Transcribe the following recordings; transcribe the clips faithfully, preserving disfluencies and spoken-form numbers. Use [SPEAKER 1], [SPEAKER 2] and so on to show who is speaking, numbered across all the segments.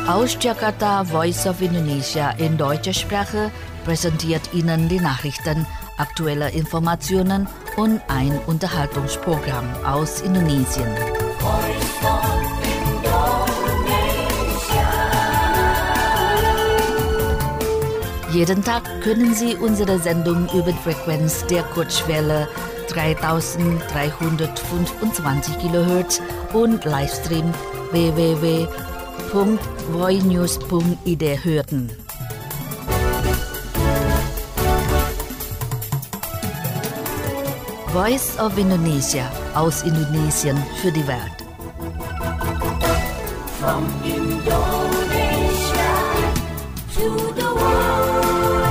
[SPEAKER 1] Aus Jakarta, Voice of Indonesia in deutscher Sprache präsentiert Ihnen die Nachrichten, aktuelle Informationen und ein Unterhaltungsprogramm aus Indonesien. Jeden Tag können Sie unsere Sendung über die Frequenz der Kurzwelle dreitausenddreihundertfünfundzwanzig Kilohertz und Livestream w w w punkt voinews punkt i d hören. Voice of Indonesia aus Indonesien für die Welt.
[SPEAKER 2] From Indonesia to the world.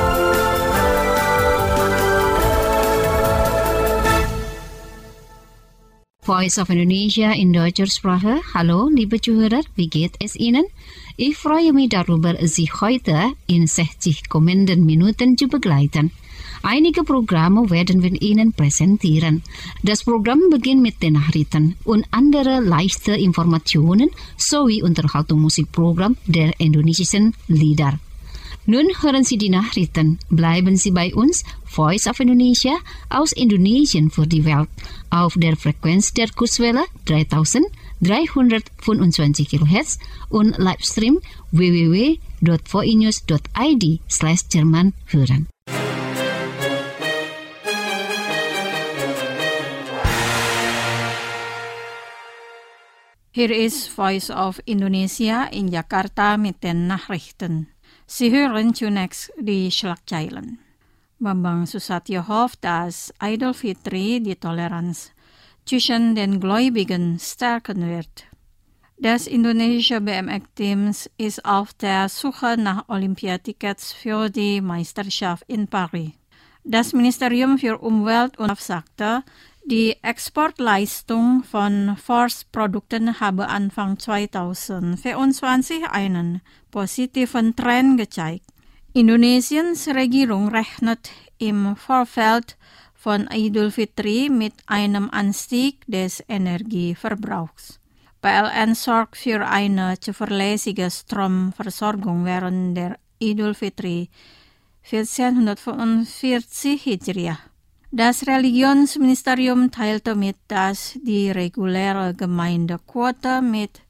[SPEAKER 3] Voice of Indonesia in deutscher Sprache. Hallo, liebe Zuhörer, wie geht es Ihnen? Ich freue mich darüber, Sie heute in sechzig kommenden Minuten zu begleiten. Einige Programme werden wir Ihnen präsentieren. Das Programm beginnt mit den Nachrichten und andere leichte Informationen sowie Unterhaltungsmusikprogramm der indonesischen Lieder. Nun hören Sie die Nachrichten. Bleiben Sie bei uns, Voice of Indonesia aus Indonesien für die Welt, auf der Frequenz der Kurzwelle dreitausenddreihundertfünfundzwanzig Kilohertz und Livestream w w w punkt voinews punkt i d slash Jerman hören.
[SPEAKER 4] Hier ist Voice of Indonesia in Jakarta mit den Nachrichten. Sie hören zunächst die Schlagzeilen. Bambang Susatyo hofft, dass Idul Fitri die Toleranz zwischen den Gläubigen stärken wird. Das indonesische B M X-Team ist auf der Suche nach Olympiatickets für die Meisterschaft in Paris. Das Ministerium für Umwelt und sagte, die Exportleistung von Forstprodukten habe Anfang zweitausendvierundzwanzig einen positiven Trend gezeigt. Indonesiens Regierung rechnet im Vorfeld von Idul Fitri mit einem Anstieg des Energieverbrauchs. P L N sorgt für eine zuverlässige Stromversorgung während der Idul Fitri vierzehnhundertfünfundvierzig Hijriah. Das Religionsministerium teilte mit, dass die reguläre Gemeindequote mit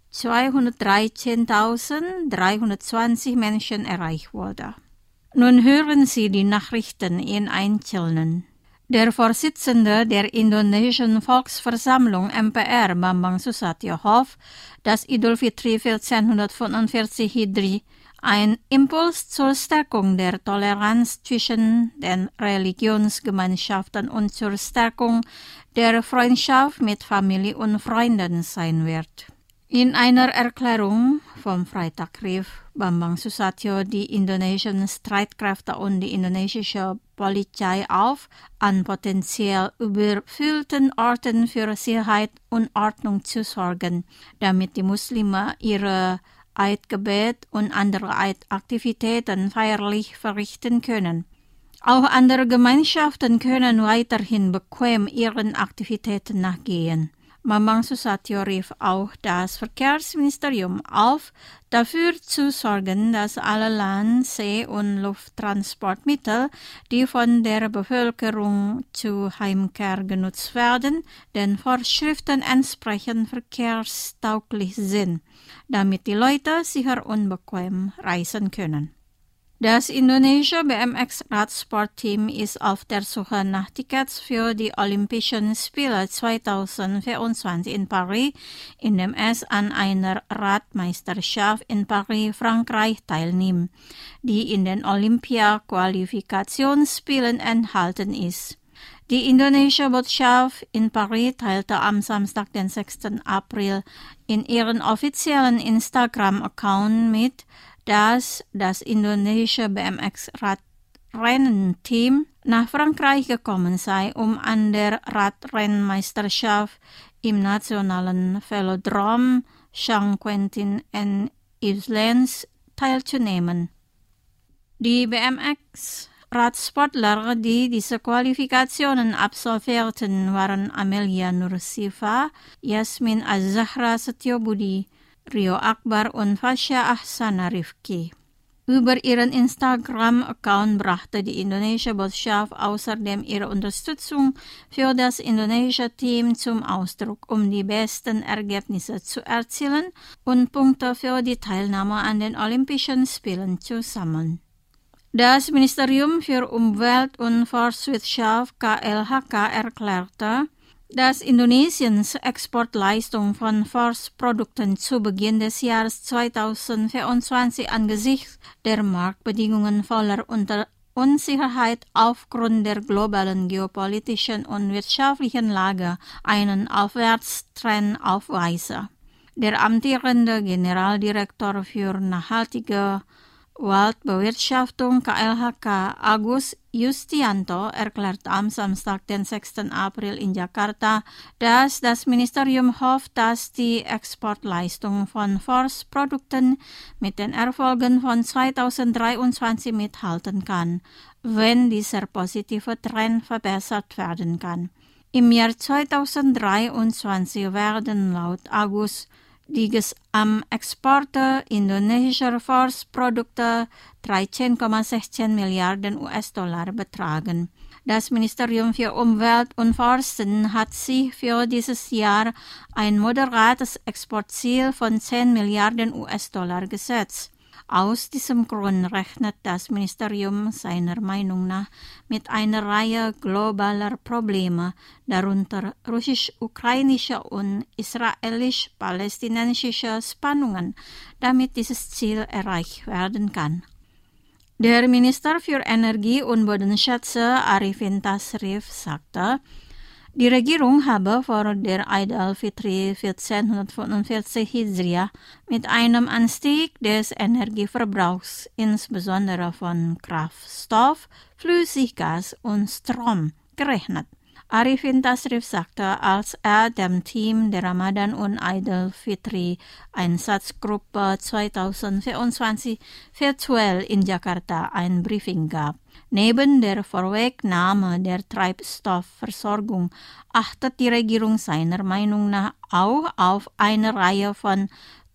[SPEAKER 4] zweihundertdreizehntausenddreihundertzwanzig Menschen erreicht wurde. Nun hören Sie die Nachrichten in Einzelnen. Der Vorsitzende der indonesischen Volksversammlung M P R, Bambang Susatyo, hofft, dass Idul Fitri vierzehnhundertfünfundvierzig Hijri ein Impuls zur Stärkung der Toleranz zwischen den Religionsgemeinschaften und zur Stärkung der Freundschaft mit Familie und Freunden sein wird. In einer Erklärung vom Freitag rief Bambang Susatyo die indonesischen Streitkräfte und die indonesische Polizei auf, an potenziell überfüllten Orten für Sicherheit und Ordnung zu sorgen, damit die Muslime ihre Eidgebet und andere Eidaktivitäten feierlich verrichten können. Auch andere Gemeinschaften können weiterhin bequem ihren Aktivitäten nachgehen. Bambang Susatyo rief auch das Verkehrsministerium auf, dafür zu sorgen, dass alle Land-, See- und Lufttransportmittel, die von der Bevölkerung zur Heimkehr genutzt werden, den Vorschriften entsprechend verkehrstauglich sind, damit die Leute sicher und bequem reisen können. Das indonesische B M X-Radsportteam ist auf der Suche nach Tickets für die Olympischen Spiele zweitausendvierundzwanzig in Paris, indem es an einer Radmeisterschaft in Paris, Frankreich teilnimmt, die in den Olympia-Qualifikationsspielen enthalten ist. Die indonesische Botschaft in Paris teilte am Samstag, den sechsten April, in ihrem offiziellen Instagram-Account mit, dass das indonesische B M X-Radrennteam nach Frankreich gekommen sei, um an der Radrennmeisterschaft im nationalen Velodrom Saint-Quentin-en-Yvelines teilzunehmen. Die B M X-Radsportler, die diese Qualifikationen absolvierten, waren Amelia Nursifa, Yasmin Az-Zahra Setiobudi, Rio Akbar und Fasya Ahsana Rifki. Über ihren Instagram-Account brachte die indonesische Botschaft außerdem ihre Unterstützung für das indonesische Team zum Ausdruck, um die besten Ergebnisse zu erzielen und Punkte für die Teilnahme an den Olympischen Spielen zu sammeln. Das Ministerium für Umwelt und Forstwirtschaft K L H K erklärte, dass Indonesiens Exportleistung von Forstprodukten zu Beginn des Jahres zweitausendvierundzwanzig angesichts der Marktbedingungen voller Unsicherheit aufgrund der globalen geopolitischen und wirtschaftlichen Lage einen Aufwärtstrend aufweise. Der amtierende Generaldirektor für nachhaltige Waldbewirtschaftung K L H K, Agus Yustianto, erklärte am Samstag, den sechsten April in Jakarta, dass das Ministerium hofft, dass die Exportleistung von Forstprodukten mit den Erfolgen von zweitausenddreiundzwanzig mithalten kann, wenn dieser positive Trend verbessert werden kann. Im Jahr zweitausenddreiundzwanzig werden laut Agus die Gesamtexporte indonesischer Forstprodukte dreizehn Komma sechzehn Milliarden U S-Dollar betragen. Das Ministerium für Umwelt und Forsten hat sich für dieses Jahr ein moderates Exportziel von zehn Milliarden U S-Dollar gesetzt. Aus diesem Grund rechnet das Ministerium seiner Meinung nach mit einer Reihe globaler Probleme, darunter russisch-ukrainische und israelisch-palästinensische Spannungen, damit dieses Ziel erreicht werden kann. Der Minister für Energie und Bodenschätze Arifin Tasrif sagte, die Regierung habe vor der Eid al-Fitri vierzehnhundertfünfundvierzig Hijriah mit einem Anstieg des Energieverbrauchs, insbesondere von Kraftstoff, Flüssiggas und Strom, gerechnet. Arifin Tasrif sagte, als er dem Team der Ramadan- und Eid al-Fitri Einsatzgruppe zweitausendvierundzwanzig virtuell in Jakarta ein Briefing gab. Neben der Vorwegnahme der Treibstoffversorgung achtet die Regierung seiner Meinung nach auch auf eine Reihe von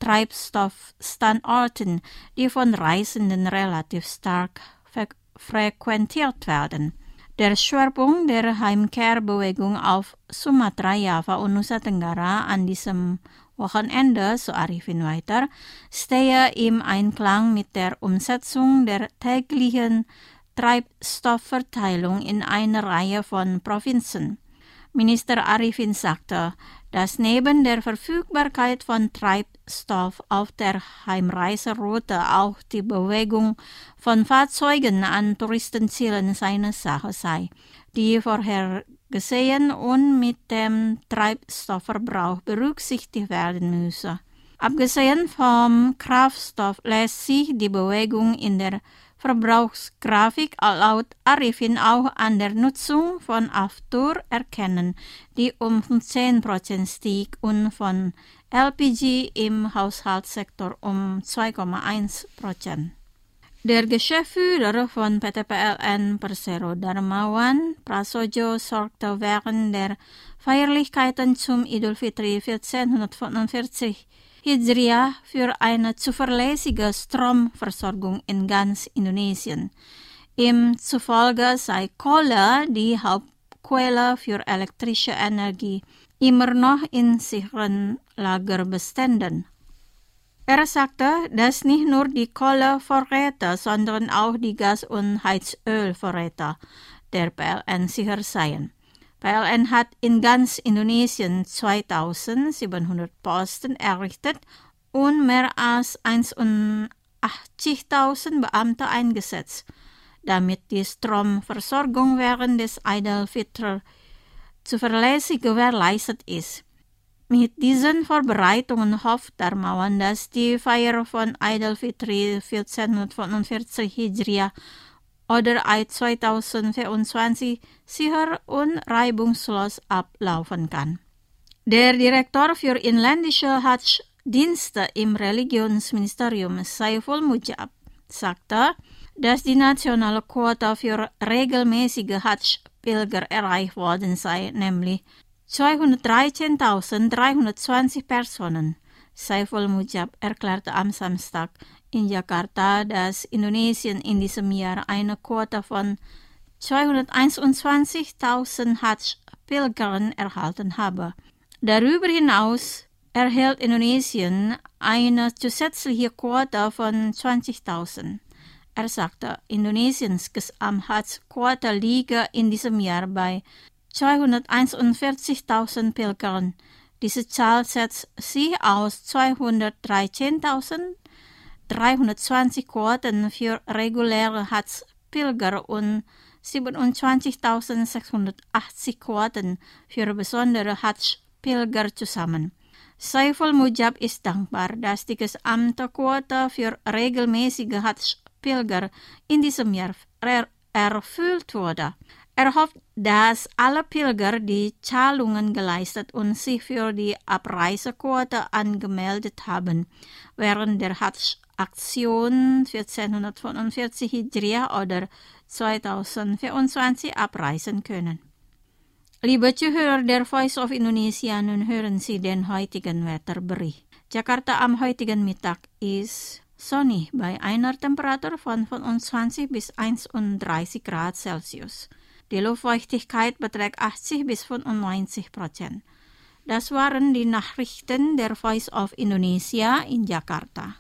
[SPEAKER 4] Treibstoffstandorten, die von Reisenden relativ stark frequentiert werden. Der Schwerpunkt der Heimkehrbewegung auf Sumatra, Java und Nusa Tenggara an diesem Wochenende, so Arifin weiter, stehe im Einklang mit der Umsetzung der täglichen Treibstoffverteilung in einer Reihe von Provinzen. Minister Arifin sagte, dass neben der Verfügbarkeit von Treibstoff auf der Heimreiseroute auch die Bewegung von Fahrzeugen an Touristenzielen seine Sache sei, die vorhergesehen und mit dem Treibstoffverbrauch berücksichtigt werden müsse. Abgesehen vom Kraftstoff lässt sich die Bewegung in der Verbrauchsgrafik laut Arifin auch an der Nutzung von Aftur erkennen, die um fünfzehn Prozent stieg und von L P G im Haushaltssektor um zwei Komma eins Prozent. Der Geschäftsführer von P T P L N Persero Darmawan Prasojo sorgte während der Feierlichkeiten zum Idul Fitri vierzehnhundertfünfundvierzig Hijriah für eine zuverlässige Stromversorgung in ganz Indonesien. Ihm zufolge sei Kohle die Hauptquelle für elektrische Energie immer noch in sicheren Lagerbeständen. Er sagte, dass nicht nur die Kohlevorräte, sondern auch die Gas- und Heizölvorräte der P L N sicher seien. P L N hat in ganz Indonesien zweitausendsiebenhundert Posten errichtet und mehr als einundachtzigtausend Beamte eingesetzt, damit die Stromversorgung während des Eid al-Fitr zuverlässig gewährleistet ist. Mit diesen Vorbereitungen hofft Darmawan, dass die Feier von Eid al-Fitri vierzehnhundertfünfundvierzig Hijriah oder Eid zweitausendvierundzwanzig sicher und reibungslos ablaufen kann. Der Direktor für inländische Hajj-Dienste im Religionsministerium Saiful Mujab sagte, dass die nationale Quote für regelmäßige Hajj-Pilger erreicht worden sei, nämlich zweihundertdreizehntausenddreihundertzwanzig Personen. Saiful Mujab erklärte am Samstag in Jakarta, dass Indonesien in diesem Jahr eine Quote von zweihunderteinundzwanzigtausend Hajj-Pilgern erhalten habe. Darüber hinaus erhält Indonesien eine zusätzliche Quote von zwanzigtausend. Er sagte, Indonesiens Gesamt-Hajj-Quote liege in diesem Jahr bei zweihunderteinundvierzigtausend Pilgern. Diese Zahl setzt sich aus zweihundertdreizehntausenddreihundertzwanzig Quoten für reguläre Hajj-Pilger und siebenundzwanzigtausendsechshundertachtzig Quoten für besondere Hajj-Pilger zusammen. Saiful Mujab ist dankbar, dass die gesamte Quote für regelmäßige Hajj-Pilger in diesem Jahr er- erfüllt wurde. Er hofft, dass alle Pilger die Zahlungen geleistet und sich für die Abreisequote angemeldet haben, während der Hajj-Aktion vierzehnhundertfünfundvierzig Hijriah oder zweitausendvierundzwanzig abreisen können. Liebe Zuhörer der Voice of Indonesia, nun hören Sie den heutigen Wetterbericht. Jakarta am heutigen Mittag ist sonnig bei einer Temperatur von fünfundzwanzig bis einunddreißig Grad Celsius. Die Luftfeuchtigkeit beträgt achtzig bis fünfundneunzig Prozent. Das waren die Nachrichten der Voice of Indonesia in Jakarta.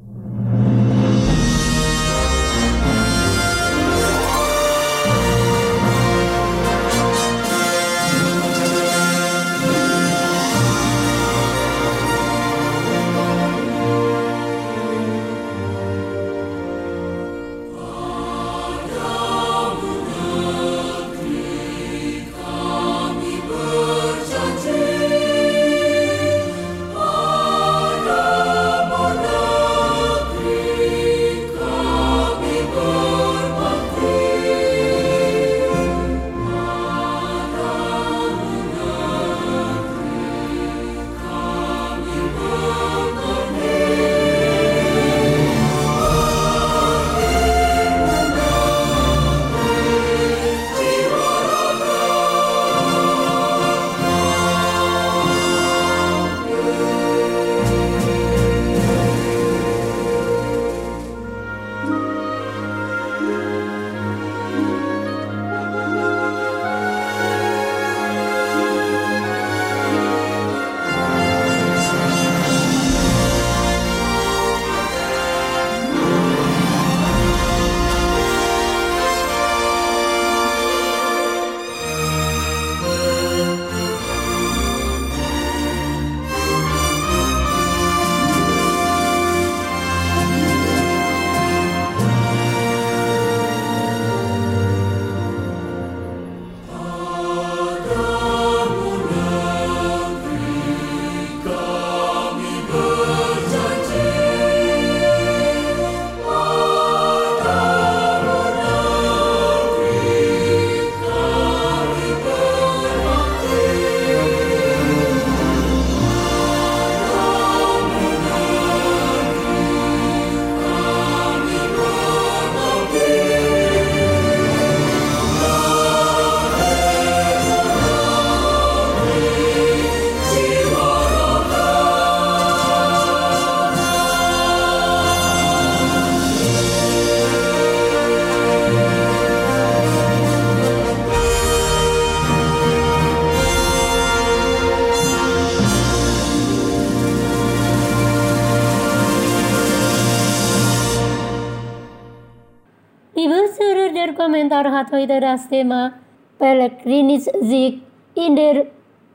[SPEAKER 5] Kommentar hat heute das Thema Pellegrini's Sieg in der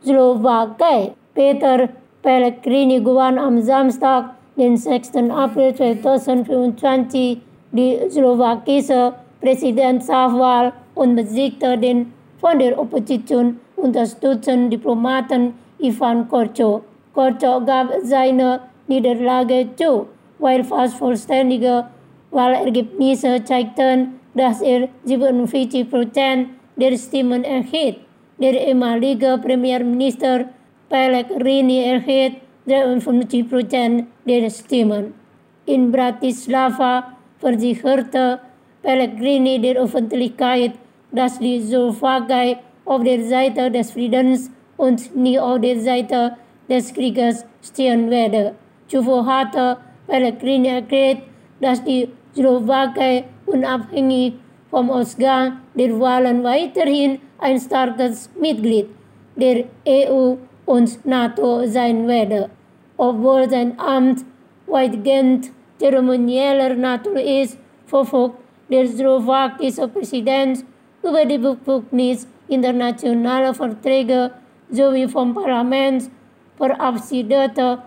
[SPEAKER 5] Slowakei. Peter Pellegrini gewann am Samstag, den sechsten April zweitausendfünfundzwanzig, die slowakische Präsidentschaftswahl und besiegte den von der Opposition unterstützten Diplomaten Ivan Korcho. Korcho gab seine Niederlage zu, weil fast vollständige Wahlergebnisse zeigten, dass er siebenundvierzig Prozent der Stimmen erhielt. Der ehemalige Premierminister Pellegrini erhielt dreiundfünfzig Prozent der Stimmen. In Bratislava versicherte Pellegrini der Öffentlichkeit, dass die Slowakei auf der Seite des Friedens und nie auf der Seite des Krieges stehen werde. Zuvor hatte Pellegrini erklärt, dass die Slowakei unabhängig vom Ausgang der Wahlen weiterhin ein starkes Mitglied der E U und NATO sein werde. Obwohl sein Amt weitgehend zeremonieller Natur ist, verfügt der slowakische Präsident über die Befugnis, internationale Verträge sowie vom Parlament verabschiedete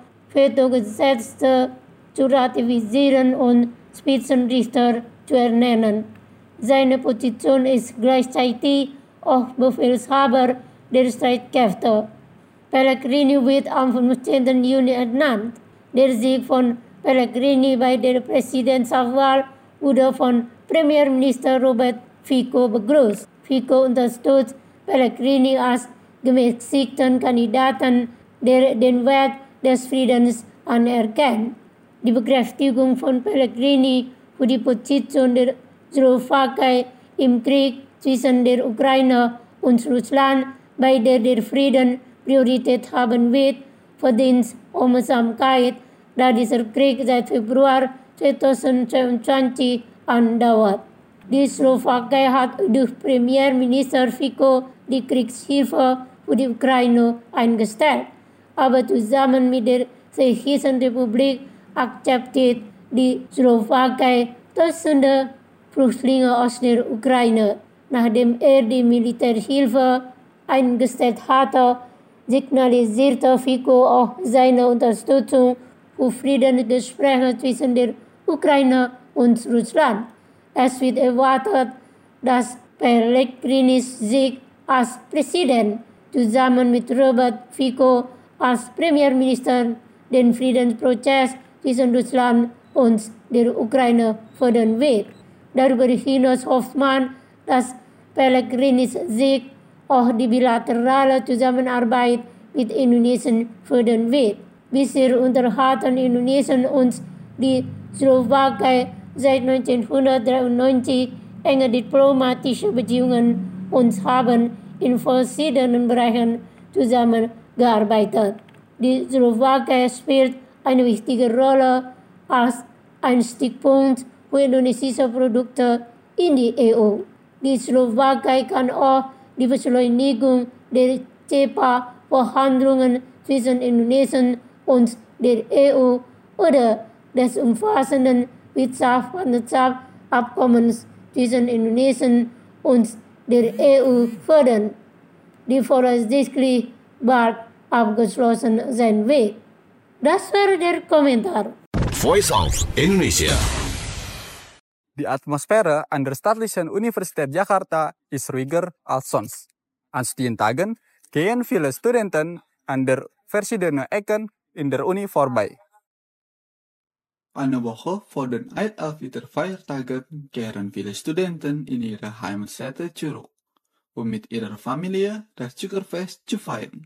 [SPEAKER 5] Vetogesetze zu ratifizieren und Spitzenrichter zu ernennen. Seine Position ist gleichzeitig auch Befehlshaber der Streitkräfte. Pellegrini wird am fünfzehnten Juni ernannt. Der Sieg von Pellegrini bei der Präsidentschaftswahl wurde von Premierminister Robert Fico begrüßt. Fico unterstützt Pellegrini als gemäßigten Kandidaten, der den Wert des Friedens anerkennt. Die Bekräftigung von Pellegrini für die Position der Slowakei im Krieg zwischen der Ukraine und Russland, bei der der Frieden Priorität haben wird, verdient Aufmerksamkeit, da dieser Krieg seit Februar zweitausendzweiundzwanzig andauert. Die Slowakei hat durch Premierminister Fico die Kriegshilfe für die Ukraine eingestellt, aber zusammen mit der Tschechischen Republik akzeptiert die Slowakei Tausende Flüchtlinge aus der Ukraine. Nachdem er die Militärhilfe eingestellt hatte, signalisierte Fico auch seine Unterstützung für Friedensgespräche zwischen der Ukraine und Russland. Es wird erwartet, dass Pellegrinis Sieg als Präsident zusammen mit Robert Fico als Premierminister den Friedensprozess zwischen Russland und der Ukraine fördern wird. Darüber hinaus hofft man, dass Pellegrinis Sieg auch die bilaterale Zusammenarbeit mit Indonesien fördern wird. Bisher unterhalten Indonesien und die Slowakei seit neunzehnhundertdreiundneunzig enge diplomatische Beziehungen und haben in verschiedenen Bereichen zusammengearbeitet. Die Slowakei spielt eine wichtige Rolle als Einstiegspunkt für indonesische Produkte in die E U. Die Slowakei kann auch die Beschleunigung der C E P A-Verhandlungen zwischen Indonesien und der E U oder des umfassenden Wirtschaftspartnerschaftsabkommens zwischen Indonesien und der E U fördern, die voraussichtlich bald abgeschlossen sein wird. Das war der Kommentar.
[SPEAKER 6] Voice of Indonesia.
[SPEAKER 7] Die Atmosphäre an der Staatlichen Universität Jakarta ist ruhiger als sonst. An Stientagen gehen viele Studenten an der verschiedenen Ecken in der Uni vorbei.
[SPEAKER 8] Eine Woche vor den Eid al-Fitr-Feiertagen kehren viele Studenten in ihre Heimatstädte zurück, um mit ihrer Familie das Zuckerfest zu feiern.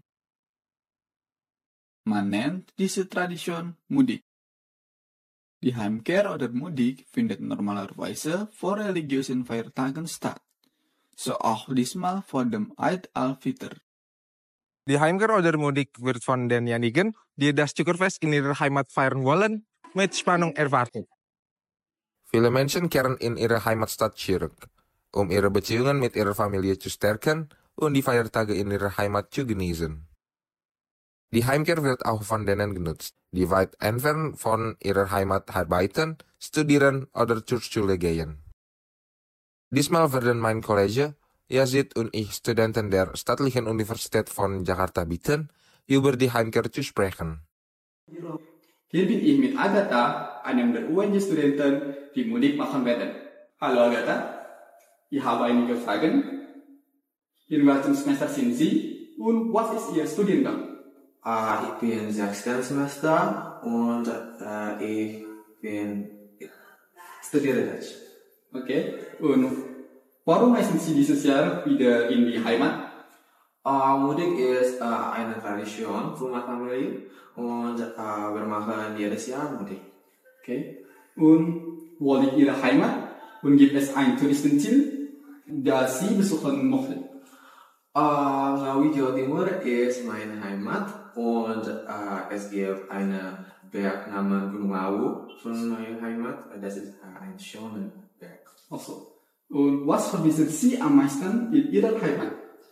[SPEAKER 8] Man nennt diese Tradition Mudik. Die Heimkehr oder Mudik findet normalerweise vor religiösen Feiertagen statt, so auch diesmal vor dem Eid al-Fitr.
[SPEAKER 9] Die Heimkehr oder Mudik wird von denjenigen, die das Zuckerfest in ihrer Heimat feiern wollen, mit Spannung erwartet.
[SPEAKER 10] Viele Menschen kehren in ihre Heimatstadt zurück, um ihre Beziehungen mit ihrer Familie zu stärken und die Feiertage in ihrer Heimat zu genießen. Die Heimkehr wird auch von denen genutzt, die weit entfernt von ihrer Heimat arbeiten, studieren oder zur Schule gehen. Diesmal werden mein Kollege, Yazid und ich Studenten der Staatlichen Universität von Jakarta bitten, über die Heimkehr zu sprechen.
[SPEAKER 11] Hier bin ich mit Agatha, einem der U N J-Studenten, die Mudik machen werden. Hallo Agatha, ich habe einige Fragen. In welchem Semester sind Sie und was ist Ihr Studiengang?
[SPEAKER 12] Uh, ich bin sechsten Semester und uh, ich bin studiere Deutsch.
[SPEAKER 11] Okay, und warum reisen Sie dieses Jahr wieder in die Heimat?
[SPEAKER 12] Uh, Mudik ist uh, eine Tradition für meine Familie und uh, wir machen jedes Jahr Mudik.
[SPEAKER 11] Okay, und wo liegt Ihre Heimat und gibt es ein Touristenziel, das Sie besuchen möchten?
[SPEAKER 12] Uh, Ngawi, Jawa Timur ist meine Heimat. und äh, es gibt einen Berg namens Gunung Lawu von meiner Heimat. Das ist äh, ein schöner Berg.
[SPEAKER 11] Also. Und was vermissen Sie am meisten in Ihrer Heimat?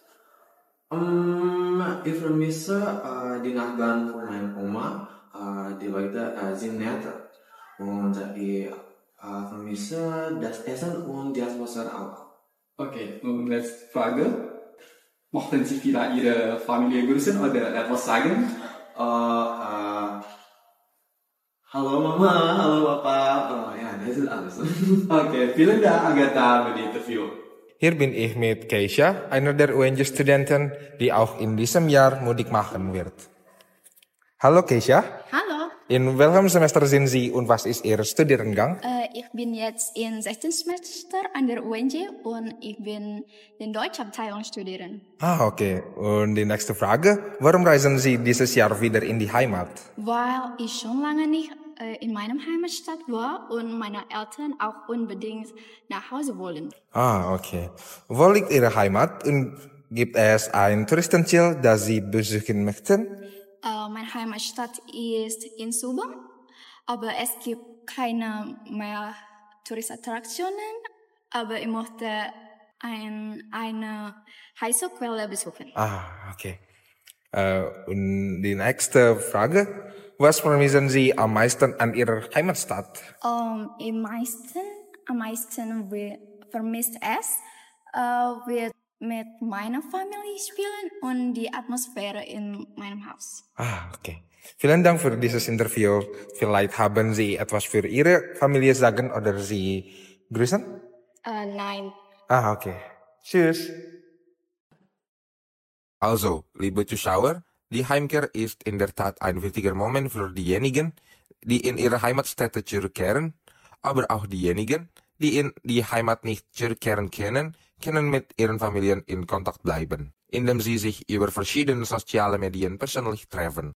[SPEAKER 12] Um, ich vermisse äh, die Nachbarn von meiner Oma. Äh, die Leute äh, sind nett. Und ich äh, vermisse das Essen und die Atmosphäre auch.
[SPEAKER 11] Okay, und letzte Frage. Mochten Sie vielleicht Ihre Familie grüßen oder etwas sagen?
[SPEAKER 12] Uh, uh, hallo Mama, hallo Papa. Oh, ja, das ist alles.
[SPEAKER 11] Okay, vielen Dank Agatha für die Interview.
[SPEAKER 9] Hier bin ich mit Keisha, einer der U N J-Studenten, die auch in diesem Jahr mudik machen wird. Hallo Keisha.
[SPEAKER 13] Hallo.
[SPEAKER 9] In welchem Semester sind Sie und was ist Ihr Studiengang?
[SPEAKER 13] Äh, ich bin jetzt im sechsten Semester an der U N J und ich bin in der Deutschabteilung studieren.
[SPEAKER 9] Ah, okay. Und die nächste Frage, warum reisen Sie dieses Jahr wieder in die Heimat?
[SPEAKER 13] Weil ich schon lange nicht äh, in meiner Heimatstadt war und meine Eltern auch unbedingt nach Hause wollen.
[SPEAKER 9] Ah, okay. Wo liegt Ihre Heimat und gibt es ein Touristenziel, das Sie besuchen möchten?
[SPEAKER 13] Uh, meine Heimatstadt ist in Subang, aber es gibt keine mehr Touristattraktionen, aber ich möchte ein, eine heiße Quelle besuchen.
[SPEAKER 9] Ah, okay. Uh, und die nächste Frage, was vermissen Sie am meisten an Ihrer Heimatstadt?
[SPEAKER 13] Um, am meisten, am meisten vermisst es, uh, wird mit meiner Familie spielen und die Atmosphäre in meinem Haus.
[SPEAKER 9] Ah, okay. Vielen Dank für dieses Interview. Vielleicht haben Sie etwas für Ihre Familie sagen oder Sie grüßen?
[SPEAKER 13] Uh, nein.
[SPEAKER 9] Ah, okay. Tschüss.
[SPEAKER 10] Also, liebe Zuschauer, die Heimkehr ist in der Tat ein wichtiger Moment für diejenigen, die in ihre Heimatstädte zurückkehren, aber auch diejenigen, die in die Heimat nicht zurückkehren können, können mit ihren Familien in Kontakt bleiben, indem sie sich über verschiedene soziale Medien persönlich treffen.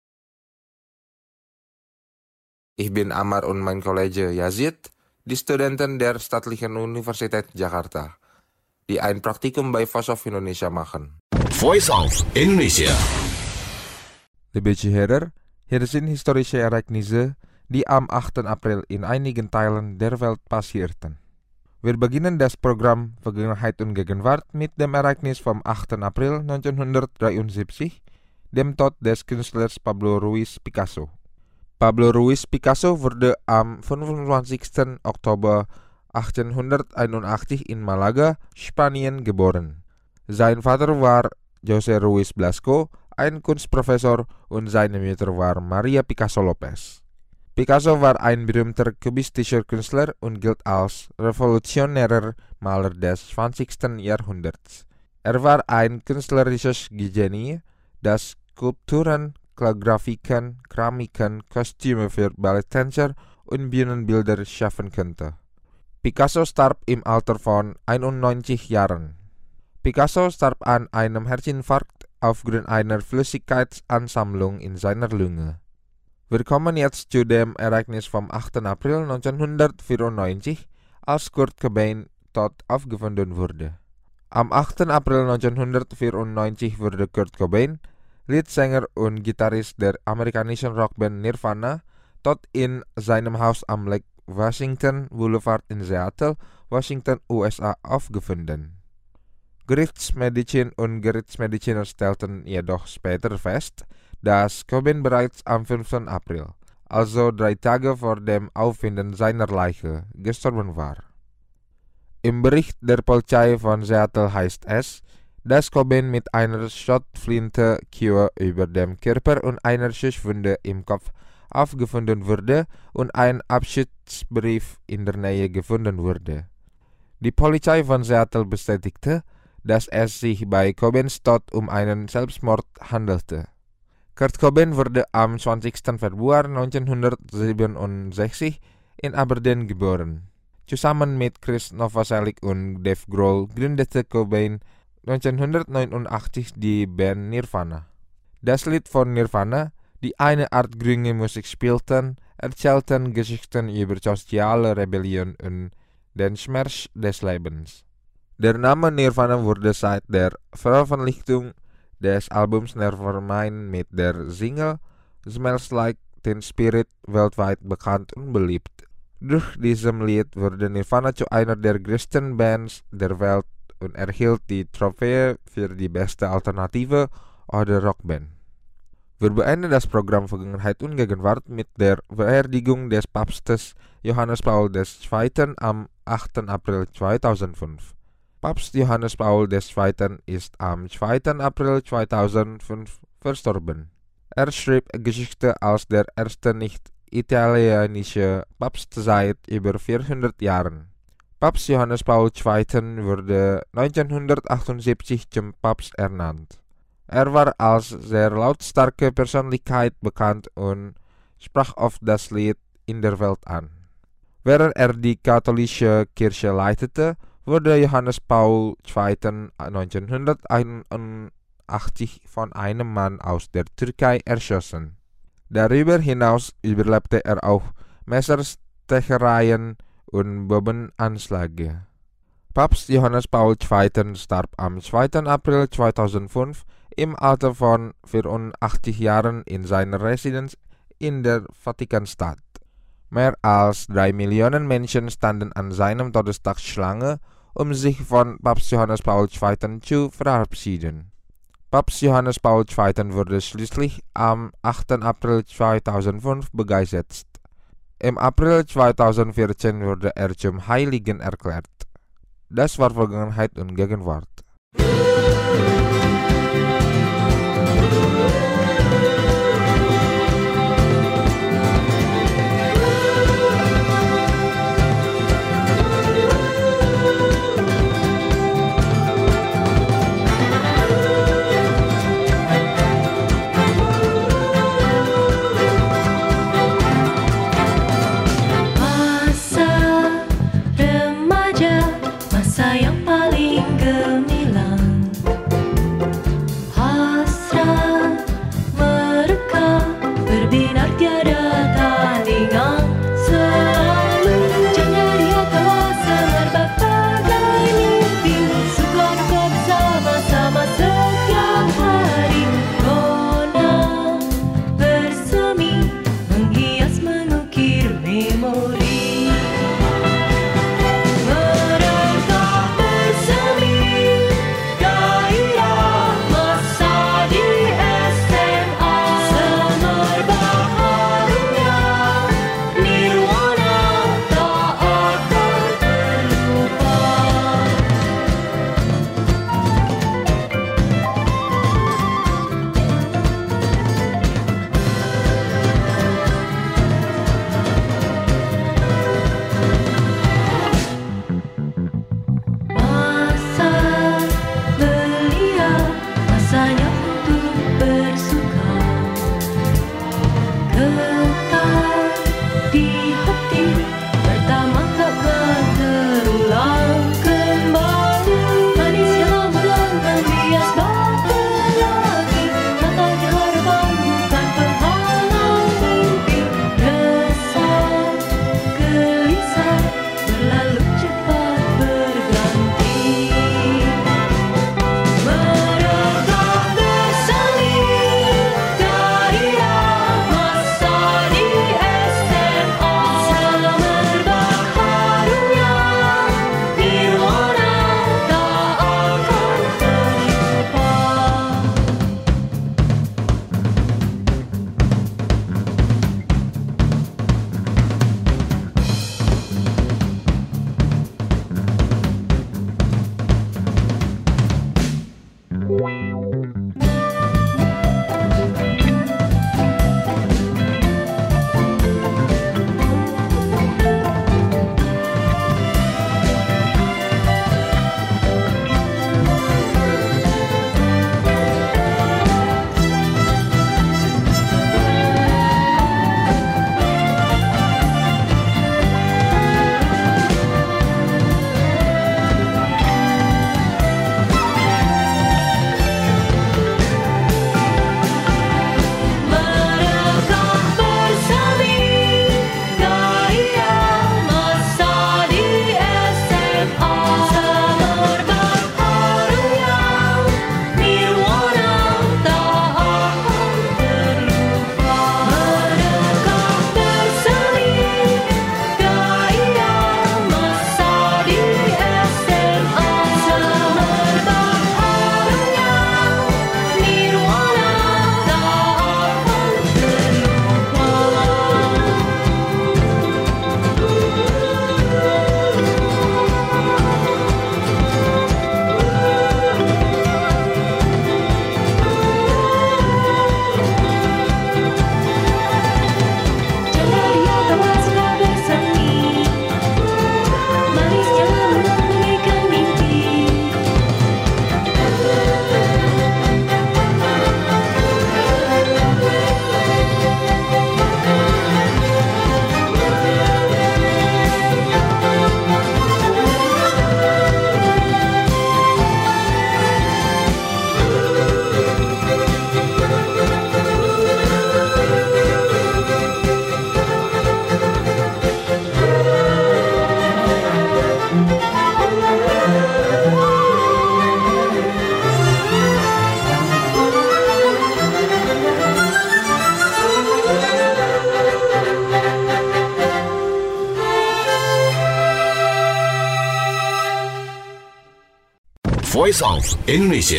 [SPEAKER 10] Ich bin Ammar und mein Kollege Yazid, die Studenten der Staatlichen Universität Jakarta, die ein Praktikum bei Voice of Indonesia machen.
[SPEAKER 6] Voice of Indonesia.
[SPEAKER 9] Liebe Zuhörer, hier sind historische Ereignisse, die am achten April in einigen Teilen der Welt passierten. Wir beginnen das Programm Vergangenheit und Gegenwart mit dem Ereignis vom achten April neunzehnhundertdreiundsiebzig, dem Tod des Künstlers Pablo Ruiz Picasso. Pablo Ruiz Picasso wurde am fünfundzwanzigsten Oktober achtzehnhunderteinundachtzig in Malaga, Spanien geboren. Sein Vater war José Ruiz Blasco, ein Kunstprofessor, und seine Mutter war Maria Picasso Lopez. Picasso war ein berühmter kubistischer Künstler und gilt als revolutionärer Maler des zwanzigsten Jahrhunderts. Er war ein künstlerisches Genie, das Skulpturen, Grafiken, Keramiken, Kostüme für Balletttänzer und Bühnenbilder schaffen konnte. Picasso starb im Alter von einundneunzig Jahren. Picasso starb an einem Herzinfarkt aufgrund einer Flüssigkeitsansammlung in seiner Lunge. Wir kommen jetzt zu dem Ereignis vom achten April neunzehnhundertvierundneunzig, als Kurt Cobain tot aufgefunden wurde. Am achten April neunzehnhundertvierundneunzig wurde Kurt Cobain, Leadsänger und Gitarrist der amerikanischen Rockband Nirvana, tot in seinem Haus am Lake Washington Boulevard in Seattle, Washington, U S A aufgefunden. Gerichtsmedizin und Gerichtsmediziner stellten jedoch später fest, dass Cobain bereits am fünften April, also drei Tage vor dem Auffinden seiner Leiche, gestorben war. Im Bericht der Polizei von Seattle heißt es, dass Cobain mit einer Schrotflinte Q über dem Körper und einer Schusswunde im Kopf aufgefunden wurde und ein Abschiedsbrief in der Nähe gefunden wurde. Die Polizei von Seattle bestätigte, dass es sich bei Cobains Tod um einen Selbstmord handelte. Kurt Cobain wurde am zwanzigsten Februar neunzehnhundertsiebenundsechzig in Aberdeen geboren. Zusammen mit Chris Novoselic und Dave Grohl gründete Cobain neunzehnhundertneunundachtzig die Band Nirvana. Das Lied von Nirvana, die eine Art grüne Musik spielten, erzählten Geschichten über soziale Rebellion und den Schmerz des Lebens. Der Name Nirvana wurde seit der Veröffentlichung Des Albums Nevermind mit der Single Smells Like Teen Spirit weltweit bekannt und beliebt. Durch diesem Lied wurde Nirvana zu einer der größten Bands der Welt und erhielt die Trophäe für die beste Alternative oder Rockband. Wir beenden das Programm Vergangenheit und Gegenwart mit der Beerdigung des Papstes Johannes Paul der Zweite. am achten April zweitausendfünf. Papst Johannes Paul der Zweite. ist am zweiten April zweitausendfünf verstorben. Er schrieb Geschichte als der erste nicht-italienische Papst seit über vierhundert Jahren. Papst Johannes Paul der Zweite. wurde neunzehnhundertachtundsiebzig zum Papst ernannt. Er war als sehr lautstarke Persönlichkeit bekannt und sprach oft das Lied in der Welt an. Während er die katholische Kirche leitete, wurde Johannes Paul der Zweite. neunzehnhunderteinundachtzig von einem Mann aus der Türkei erschossen. Darüber hinaus überlebte er auch Messerstechereien und Bombenanschläge. Papst Johannes Paul der Zweite. starb am zweiten April zweitausendfünf im Alter von vierundachtzig Jahren in seiner Residenz in der Vatikanstadt. Mehr als drei Millionen Menschen standen an seinem Todestag Schlange, um sich von Papst Johannes Paul der Zweite. zu verabschieden. Papst Johannes Paul der Zweite. wurde schließlich am achten April zweitausendfünf beigesetzt. Im April zweitausendvierzehn wurde er zum Heiligen erklärt. Das war Vergangenheit und Gegenwart.
[SPEAKER 2] Sama
[SPEAKER 6] Voice of Indonesia.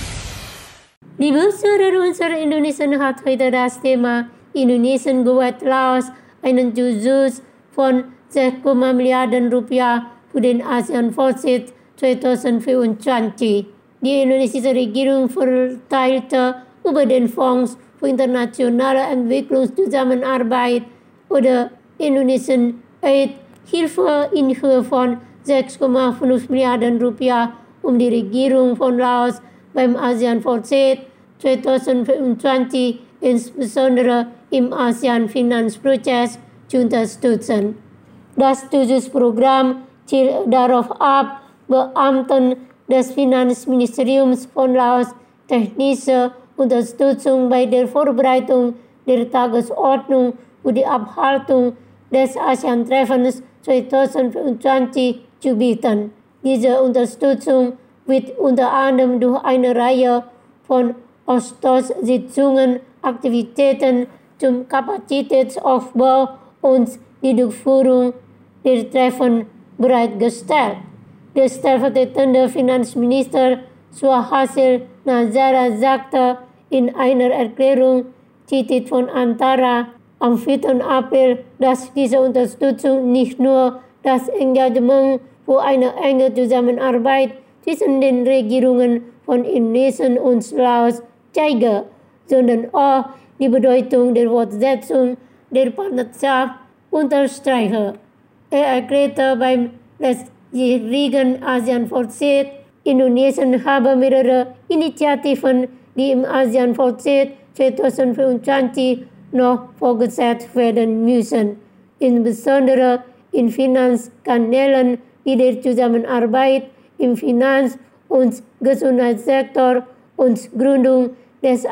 [SPEAKER 5] Liebe Zuhörer unserer Indonesian hat heute das Thema Indonesien gewählt Laos einen Zuschuss von sechs Komma fünf Milliarden Rupiah für den ASEAN-Vorsitz zwanzig vierundzwanzig. Die indonesische Regierung verteilte über den Fonds für internationale Entwicklungszusammenarbeit oder Indonesian Aid Hilfe in Höhe von sechs Komma fünf Milliarden Rupiah, um die Regierung von Laos beim ASEAN-Vorsitz zwanzig vierundzwanzig insbesondere im ASEAN-Finanzprozess zu unterstützen. Das Zuschussprogramm zielt darauf ab, Beamten des Finanzministeriums von Laos technische Unterstützung bei der Vorbereitung der Tagesordnung für die Abhaltung des ASEAN-Treffens zwanzig vierundzwanzig zu bieten. Diese Unterstützung wird unter anderem durch eine Reihe von Austauschsitzungen, Aktivitäten zum Kapazitätsaufbau und die Durchführung der Treffen bereitgestellt. Der stellvertretende Finanzminister Suhasil Nazara sagte in einer Erklärung, zitiert von Antara, am vierten April, dass diese Unterstützung nicht nur das Engagement für eine enge Zusammenarbeit zwischen den Regierungen von Indonesien und Laos zeige, sondern auch die Bedeutung der Fortsetzung der Partnerschaft unterstreiche. Er erklärte beim letztjährigen ASEAN-Vorsitz, Indonesien habe mehrere Initiativen, die im ASEAN-Vorsitz zwanzig vierundzwanzig noch fortgesetzt werden müssen, insbesondere in Finanzkanälen wie der Zusammenarbeit im Finanz- und Gesundheitssektor und Gründung des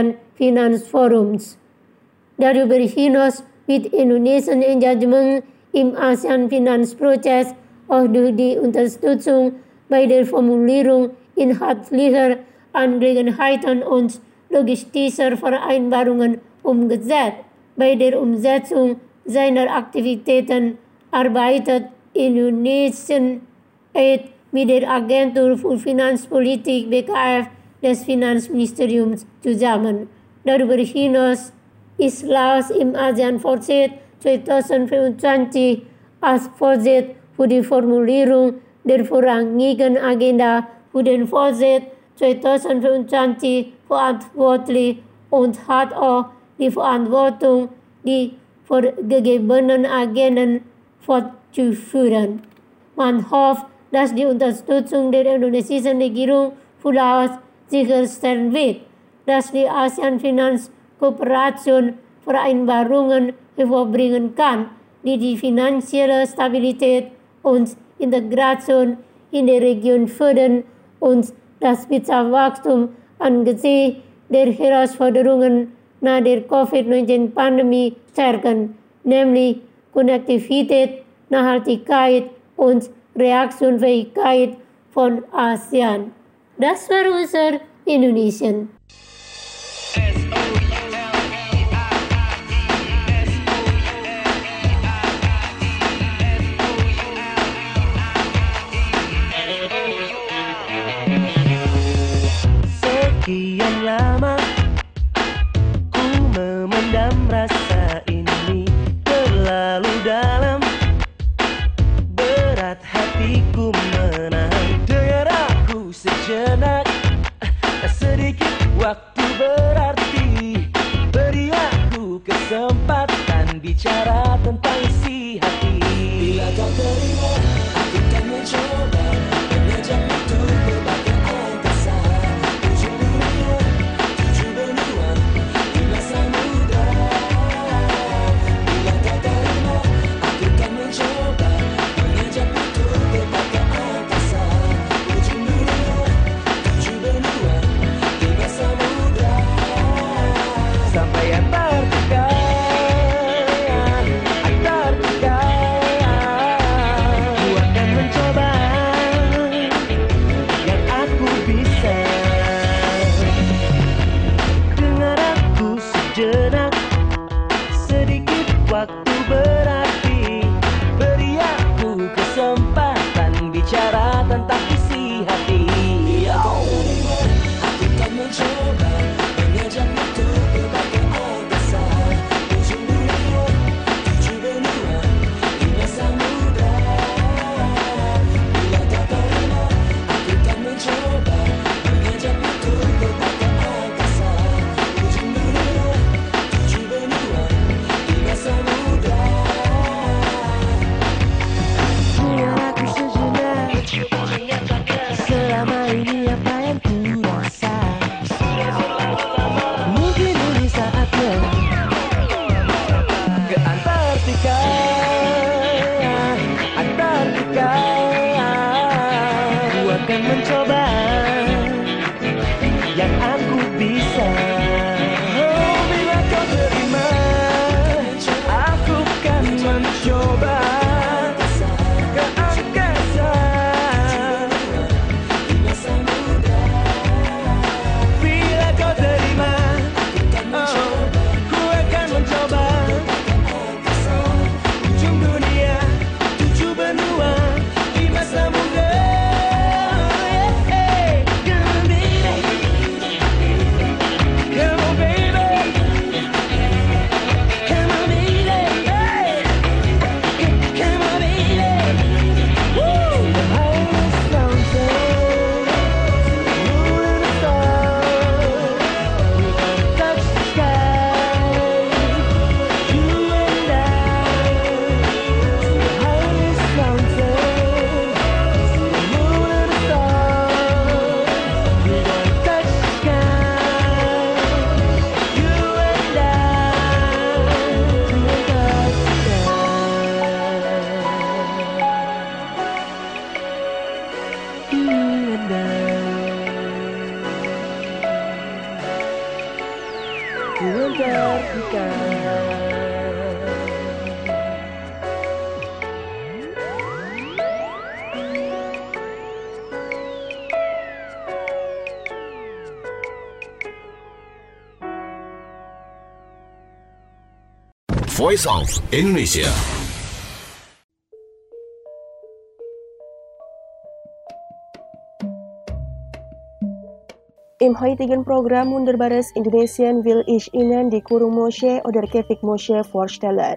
[SPEAKER 5] ASEAN-Finanzforums. Darüber hinaus wird Indonesien Engagement im ASEAN-Finanzprozess auch durch die Unterstützung bei der Formulierung inhaltlicher Angelegenheiten und logistischer Vereinbarungen umgesetzt. Bei der Umsetzung seiner Aktivitäten arbeitet Indonesien Aid mit der Agentur für Finanzpolitik B K F des Finanzministeriums zusammen. Darüber hinaus ist Laos im ASEAN-Vorsitz zwanzig vierundzwanzig als Vorsitz für die Formulierung der vorrangigen Agenda für den Vorsitz zwanzig vierundzwanzig verantwortlich und hat auch die Verantwortung, die vorgegebenen Agenden fortzuführen. Man hofft, dass die Unterstützung der indonesischen Regierung für Laos sicherstellen wird, dass die ASEAN-Finanzkooperation Vereinbarungen hervorbringen kann, die die finanzielle Stabilität und Integration in der Region fördern und das Wirtschaftswachstum angesichts der Herausforderungen nach der Covid neunzehn-Pandemie stärken, nämlich Konnektivität, Nachhaltigkeit und Reaktionsfähigkeit von ASEAN. Das war unser Indonesien.
[SPEAKER 14] Sekian lama ku memendam rasa ini terlalu dalam, berat hatiku menahan. Dengar aku sejenak, sedikit waktu berarti, beri aku kesempatan bicara tentang isi hati. Bila kau terima, aku akan mencoba mengajak untuk berbagai angkasa. Ujung dunia, tujuh benua, lima samudra. Bila kau terima, aku akan mencoba mengajak untuk berbagai angkasa. Ujung dunia, tujuh benua, lima samudra. Sampai Antartika,
[SPEAKER 6] Voice of Indonesia.
[SPEAKER 15] Im heutigen Programm Wunderbares Indonesien will ich Ihnen die Kurung Moshe oder Käfig Moshe vorstellen.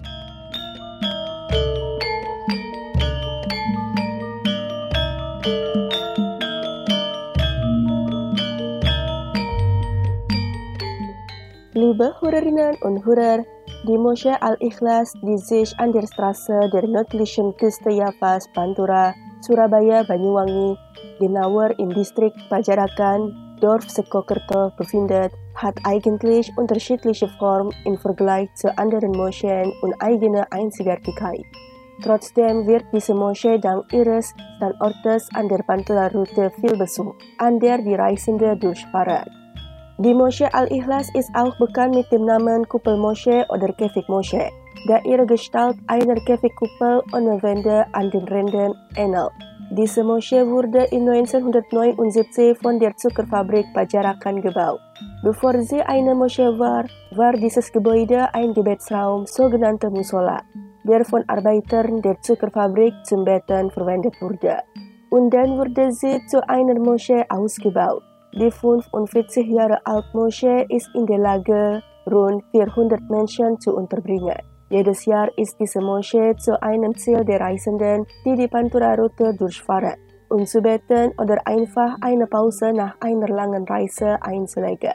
[SPEAKER 15] Liebe Hörerinnen und Hörer, die Moschee Al-Ikhlas, die sich an der Straße der nördlichen Küste Javas, Pantura, Surabaya, Banyuwangi, genauer im Distrikt Pajarakan, Dorf Sekokerto befindet, hat eigentlich unterschiedliche Formen im Vergleich zu anderen Moscheen und eigene Einzigartigkeit. Trotzdem wird diese Moschee dank ihres Standortes an der Pantura-Route viel besucht, an der die Reisende durchfahren. Die Moschee Al-Ikhlas ist auch bekannt mit dem Namen Kuppelmoschee oder Käfig Moschee, da ihre Gestalt einer Käfigkuppel ohne Wände an den Rändern ähnelt. Diese Moschee wurde in neunzehnhundertneunundsiebzig von der Zuckerfabrik Pajarakan gebaut. Bevor sie eine Moschee war, war dieses Gebäude ein Gebetsraum, sogenannte Musola, der von Arbeitern der Zuckerfabrik zum Beten verwendet wurde. Und dann wurde sie zu einer Moschee ausgebaut. Die fünfundvierzig Jahre alte Moschee ist in der Lage, rund vierhundert Menschen zu unterbringen. Jedes Jahr ist diese Moschee zu einem Ziel der Reisenden, die die Pantura-Route durchfahren, um zu beten oder einfach eine Pause nach einer langen Reise einzulegen.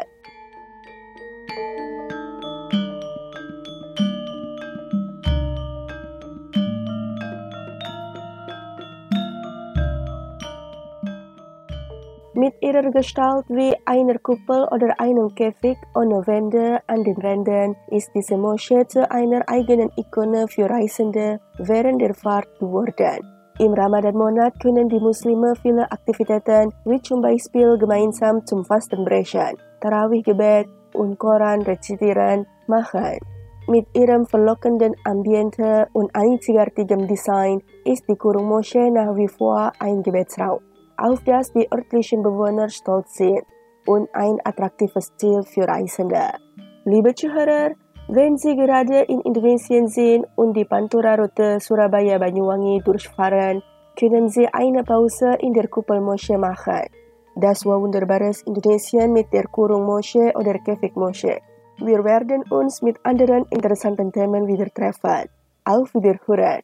[SPEAKER 15] Mit ihrer Gestalt wie einer Kuppel oder einem Käfig ohne Wände an den Rändern ist diese Moschee zu einer eigenen Ikone für Reisende während der Fahrt geworden. Im Ramadan-Monat können die Muslime viele Aktivitäten wie zum Beispiel gemeinsam zum Fastenbrechen, Tarawih-Gebet und Koran rezitieren machen. Mit ihrem verlockenden Ambiente und einzigartigem Design ist die Kurung Moschee nach wie vor ein Gebetsraum, auf das die örtlichen Bewohner stolz sind und ein attraktives Ziel für Reisende. Liebe Zuhörer, wenn Sie gerade in Indonesien sind und die Pantura-Route Surabaya-Banyuwangi durchfahren, können Sie eine Pause in der Kuppelmoschee machen. Das war Wunderbares Indonesien mit der Kurung Moschee oder Käfig Moschee. Wir werden uns mit anderen interessanten Themen wieder treffen. Auf Wiederhören!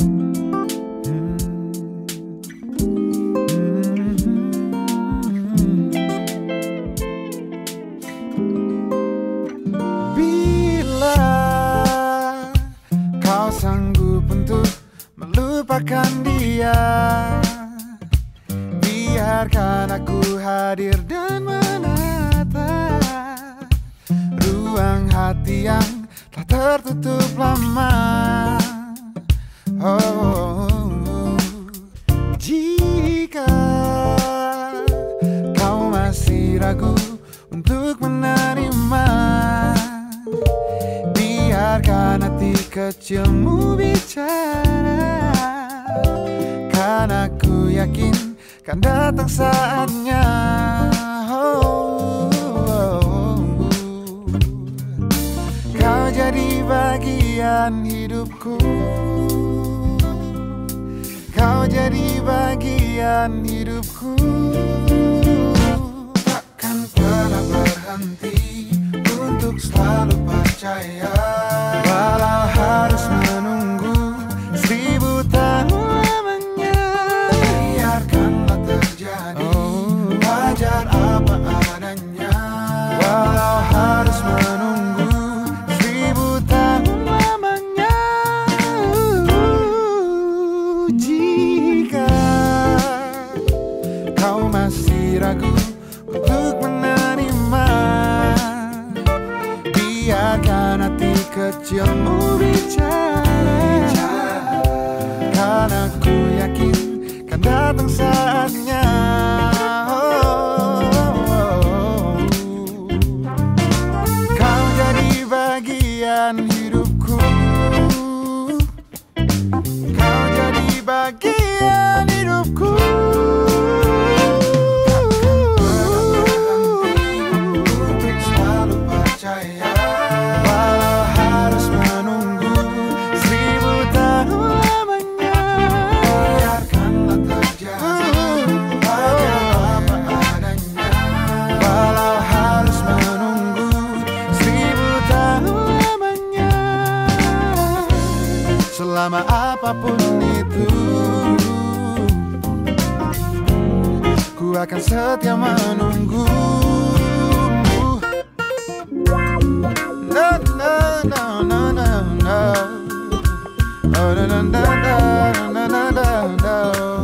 [SPEAKER 16] Melupakan dia, biarkan aku hadir dan menatap ruang hati yang telah tertutup lama. Oh, jika kau masih ragu untuk menerima, biarkan hati kecilmu bicara, karena aku yakin kan datang saatnya. Oh, oh, oh. Kau jadi bagian hidupku, kau jadi bagian hidupku. Takkan pernah berhenti untuk selalu percaya, walau harus menunggu seribu tahun lamanya. Biarkanlah terjadi, wajar apa adanya, walau harus menunggu seribu tahun lamanya. Jika kau masih ragu untuk menerima, biarkan hati kecilmu bicara, karena ku yakin kan datang saatnya. Oh, oh, oh. Kau jadi bagian bagian hidupku. Kau jadi bagian hidupku. Untuk selalu percaya, walau harus menunggu seribu tahun lamanya. Biarkanlah terjadi pada apa adanya, walau harus menunggu seribu tahun lamanya. Selama apapun itu, ku akan setia menunggu. No, no, no, no, no, no. Oh, no, no, no, no, no, no, no, no.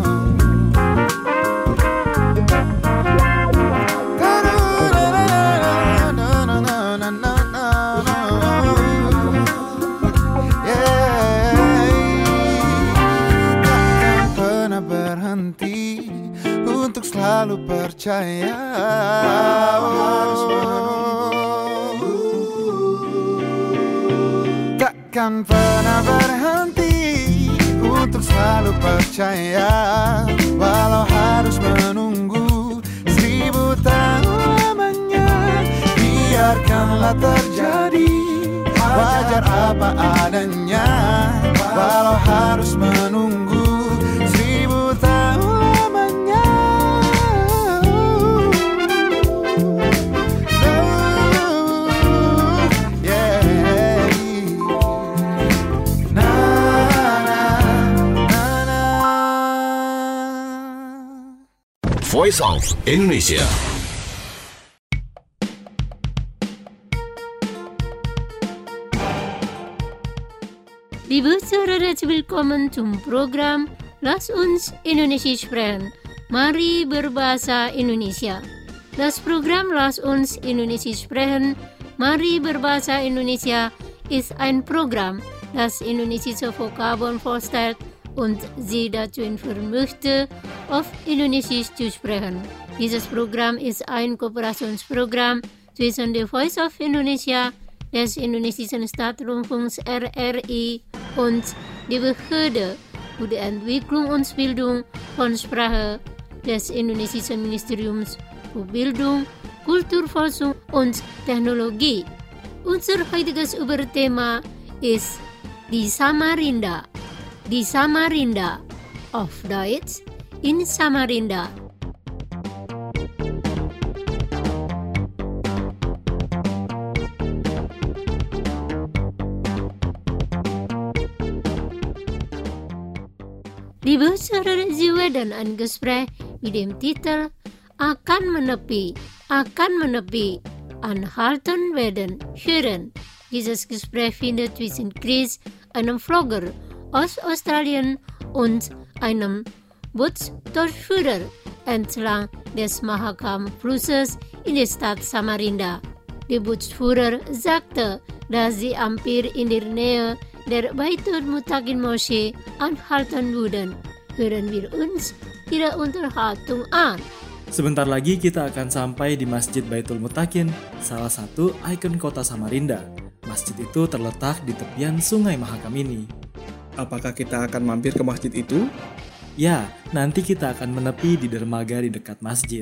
[SPEAKER 16] Untuk selalu percaya, harus menunggu. Takkan pernah berhenti untuk selalu percaya, walau harus menunggu seribu tahun lamanya. Biarkanlah terjadi, wajar apa adanya, walau harus menunggu seribu tahun lamanya.
[SPEAKER 6] Voice of Indonesia.
[SPEAKER 17] Liebe Zuhörer, herzlich willkommen zum Programm Lass uns Indonesisch sprechen. Mari berbahasa Indonesia. Das Programm Lass uns Indonesisch sprechen. Mari berbahasa Indonesia ist ein Programm, das indonesische Vokabeln vorstellt und Sie dazu informieren möchte, auf Indonesisch zu sprechen. Dieses Programm ist ein Kooperationsprogramm zwischen der Voice of Indonesia, des indonesischen Staatsrundfunks R R I und der Behörde für die Entwicklung und Bildung von Sprache des indonesischen Ministeriums für Bildung, Kulturforschung und Technologie. Unser heutiges Überthema ist die Samarinda. Die Samarinda, auf Deutsch in Samarinda. Liebe Zuhörer, Sie werden ein Gespräch mit dem Titel Akan menepi, akan menepi, anhalten werden, hören. Dieses Gespräch findet zwischen Chris, einem Vlogger aus Australien, und einem Bootsdurchführer entlang des Mahakam-Flusses in der Stadt Samarinda. Der Bootsführer sagte, dass sie am Pier in der Nähe der Baitul Mutakin Moschee anhalten würden. Hören wir uns ihre Unterhaltung an.
[SPEAKER 18] Sebentar lagi kita akan sampai di Masjid Baitul Mutakin, salah satu ikon kota Samarinda. Masjid itu terletak di tepian Sungai Mahakam ini.
[SPEAKER 19] Apakah kita akan mampir ke masjid itu?
[SPEAKER 18] Ya, nanti kita akan menepi di dermaga di dekat masjid.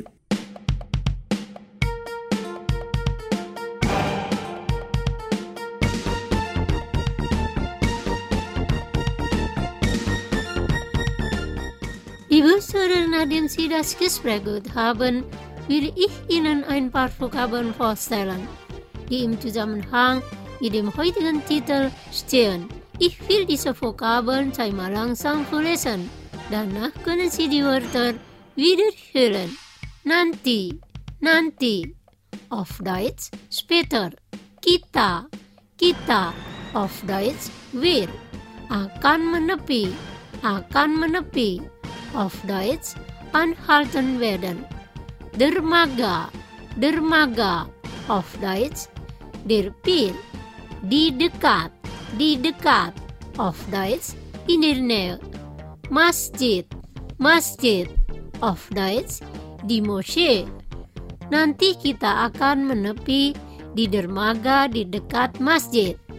[SPEAKER 17] Liebe Zuhörer, nachdem Sie das Gespräch gehört haben, will ich Ihnen ein paar Vokabeln vorstellen, die im Zusammenhang mit dem heutigen Titel stehen. Ich will diese Vokabeln zweimal langsam vorlesen. Danach können Sie die Wörter wieder hören. Nanti, nanti. Auf Deutsch später. Kita, kita. Auf Deutsch wir. Akan menepi, akan menepi. Auf Deutsch anhalten werden. Dermaga, dermaga. Auf Deutsch der Pier. Di dekat, di dekat. Auf Deutsch in der Nähe. Masjid, masjid. Auf Deutsch di moschee. Nanti kita akan menepi di dermaga di dekat masjid.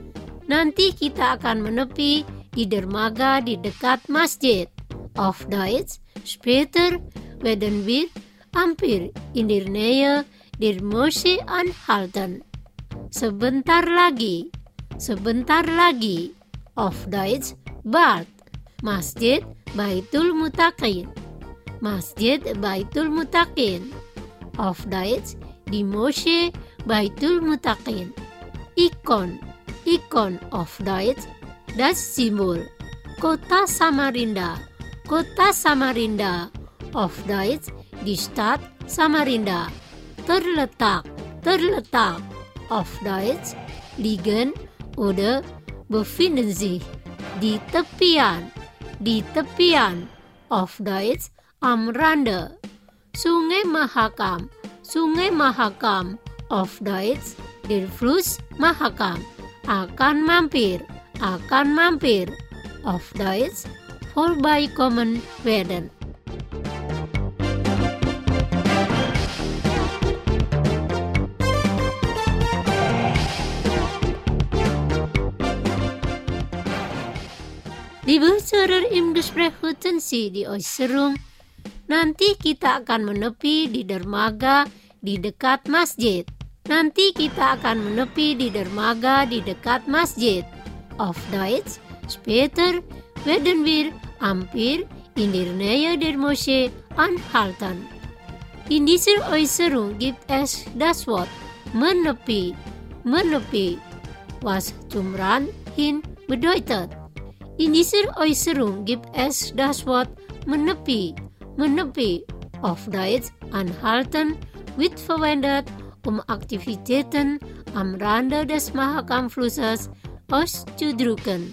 [SPEAKER 17] Nanti kita akan menepi di dermaga di dekat masjid. Auf Deutsch, später werden wir hampir in der Nähe der Moschee anhalten. Sebentar lagi, sebentar lagi. Auf Deutsch, bald. Masjid Baitul Muttaqin. Masjid Baitul Muttaqin. Auf Deutsch, die Moschee Baitul Muttaqin. Ikon, ikon auf Deutsch, das Symbol. Kota Samarinda, Kota Samarinda. Auf Deutsch, die Stadt Samarinda. Terletak, terletak. Auf Deutsch, liegen oder befinden sich. Di tepian, di tepian. Auf Deutsch, am Rande. Sungai Mahakam, Sungai Mahakam. Auf Deutsch, der Fluss Mahakam. Akan mampir, akan mampir. Auf Deutsch, vorbeikommen werden. Liebe Zuhörer, im Gespräch hörten Sie die Äußerung, nanti kita akan menepi di dermaga di dekat masjid. Nanti kita akan menepi di dermaga di dekat masjid. Auf Deutsch, später werden wir hampir in der Nähe der Moschee anhalten. In dieser Äußerung gibt es das Wort menepi, menepi, was zum Rand hin bedeutet. In dieser Äußerung gibt es das Wort menepi, menepi, auf Deutsch anhalten, wird verwendet, um Aktivitäten am Rande des Mahakam-Flusses auszudrücken.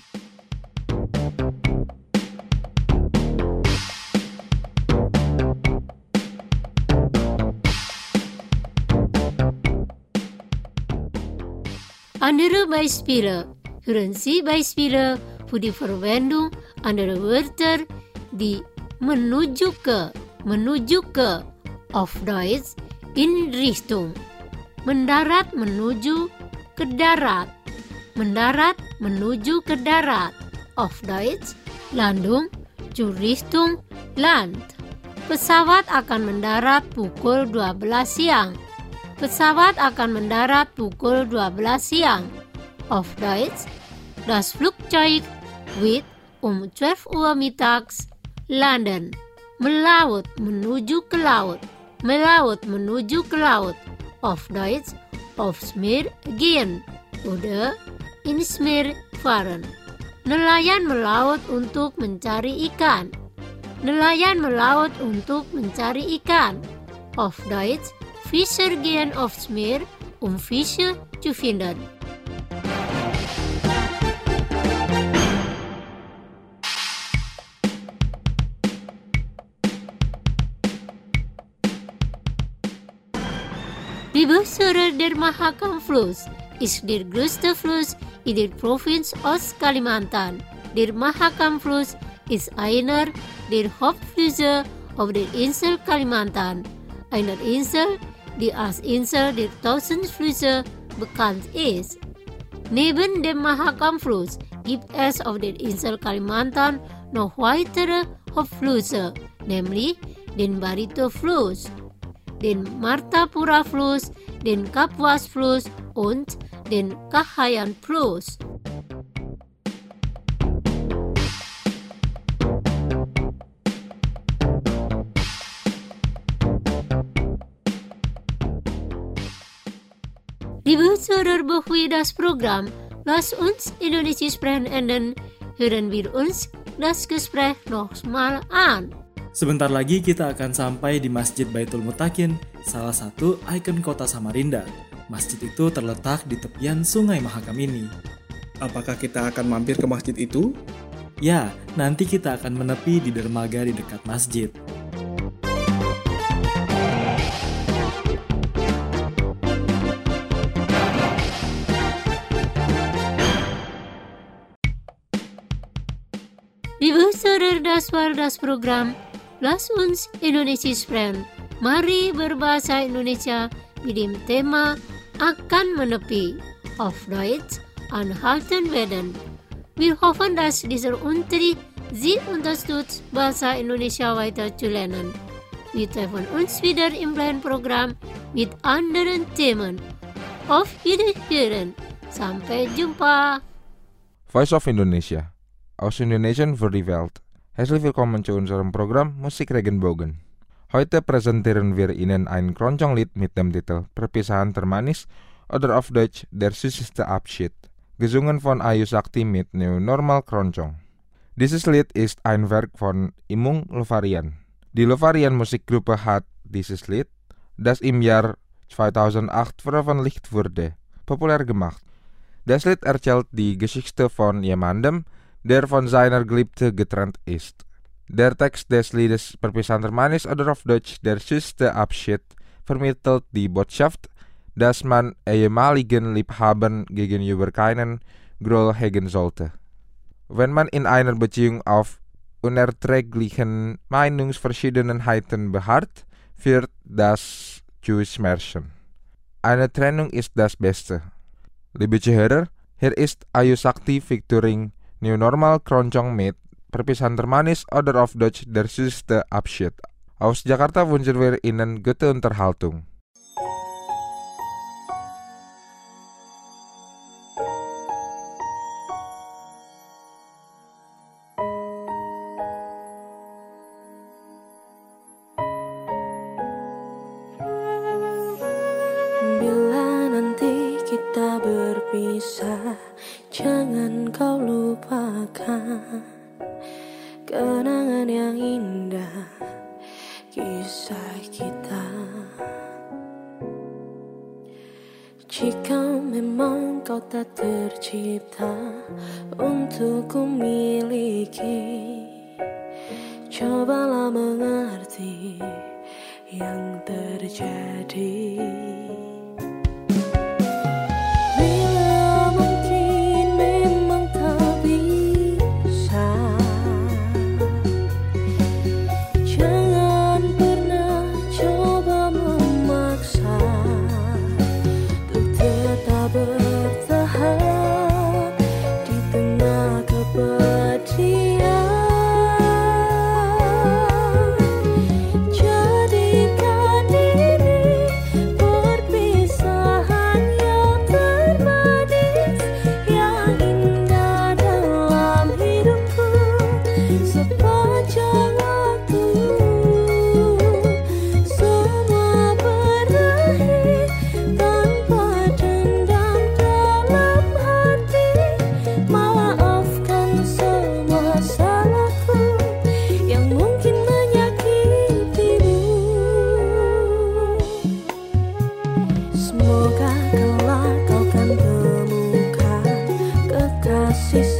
[SPEAKER 17] Andere Beispiele. Hören Sie Beispiele für die Verwendung anderer Wörter, die menuju ke, menuju ke, auf Deutsch in Richtung. Mendarat menuju ke darat. Mendarat menuju ke darat. Auf Deutsch, Landung zur Richtung Land. Pesawat akan mendarat pukul dua belas siang. Pesawat akan mendarat pukul dua belas siang. Auf Deutsch, das Flugzeug wird um zwölf Uhr mittags landen. Melaut menuju ke laut. Melaut menuju ke laut. Auf Deutsch, aufs Meer gehen oder ins Meer fahren. Nelayan melaut untuk mencari ikan. Nelayan melaut untuk mencari ikan. Auf Deutsch, Fischer gehen aufs Meer, um Fische zu finden. Liebe Zuhörer, der Mahakam-Fluss ist der größte Fluss in der Provinz Ostkalimantan. Der Mahakam-Fluss ist einer der Hauptflüsse auf der Insel Kalimantan, einer Insel, die als Insel der tausend Flüsse bekannt ist. Neben dem Mahakam-Fluss gibt es auf der Insel Kalimantan noch weitere Hauptflüsse, nämlich den Barito-Fluss, den Martapura-Fluss, den Kapuas-Fluss und den Kahayan-Fluss. Liebe Zuhörer, bevor wir das Programm Lass uns Indonesisch sprechen enden, hören wir uns das Gespräch nochmal an.
[SPEAKER 18] Sebentar lagi kita akan sampai di Masjid Baitul Muttaqin, salah satu ikon kota Samarinda. Masjid itu terletak di tepian Sungai Mahakam ini.
[SPEAKER 19] Apakah kita akan mampir ke masjid itu?
[SPEAKER 18] Ya, nanti kita akan menepi di dermaga di dekat masjid.
[SPEAKER 17] Liebe Zuhörer, das war das Programm Lass uns Indonesisch sprechen. Mari berbahasa Indonesia mit dem Thema akan menepi. Auf Deutsch, anhalten werden. Wir hoffen, dass dieser Unterricht Sie unterstützt, Bahasa Indonesia weiter zu lernen. Wir treffen uns wieder im Lernprogramm mit anderen Themen. Auf Wiederhören. Sampai jumpa.
[SPEAKER 9] Voice of Indonesia. Aus Indonesian für die Welt. Herzlich willkommen zu unserem Programm Musik Regenbogen. Heute präsentieren wir Ihnen ein Keroncong-Lied mit dem Titel Perpisahan Termanis oder auf Deutsch Der süßeste Abschied, gesungen von Ayu Sakti mit New Normal Keroncong. Dieses Lied ist ein Werk von Imung Luvarian. Die Luvarian Musikgruppe hat dieses Lied, das im Jahr zweitausendacht veröffentlicht wurde, populär gemacht. Das Lied erzählt die Geschichte von jemandem, der von seiner Geliebte getrennt ist. Der Text des Liedes Perpisahan Termanis oder auf Deutsch Der süßeste Abschied vermittelt die Botschaft, dass man ehemaligen Liebhabern gegenüber keinen Groll hegen sollte. Wenn man in einer Beziehung auf unerträglichen Meinungsverschiedenheiten beharrt, führt das zu Schmerzen. Eine Trennung ist das Beste. Liebe Zuhörer, hier ist Ayu Sakti featuring New Normal Keroncong mit Perpisahan Termanis oder auf Deutsch Der süßeste Abschied. Aus Jakarta wünschen wir Ihnen gute Unterhaltung.
[SPEAKER 20] Berpisah, jangan kau lupakan kenangan yang indah kisah kita. Jika memang kau tak tercipta untuk ku miliki, cobalah mengerti yang terjadi. Semoga kelak kau kan temukan kekasih